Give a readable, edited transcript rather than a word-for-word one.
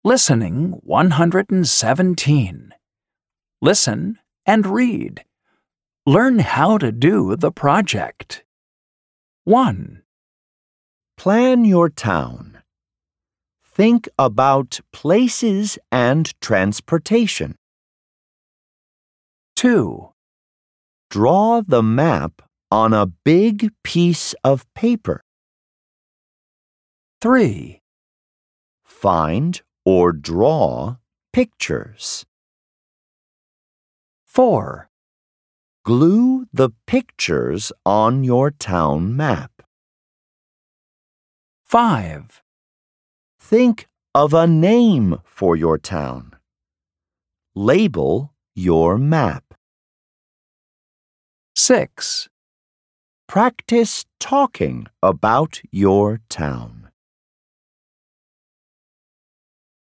Listening 117. Listen and read. Learn how to do the project. 1, Plan your town. Think about places and transportation. 2, Draw the map on a big piece of paper. 3, Find or draw pictures. 4, Glue the pictures on your town map. 5, Think of a name for your town. Label your map. 6. Practice talking about your town.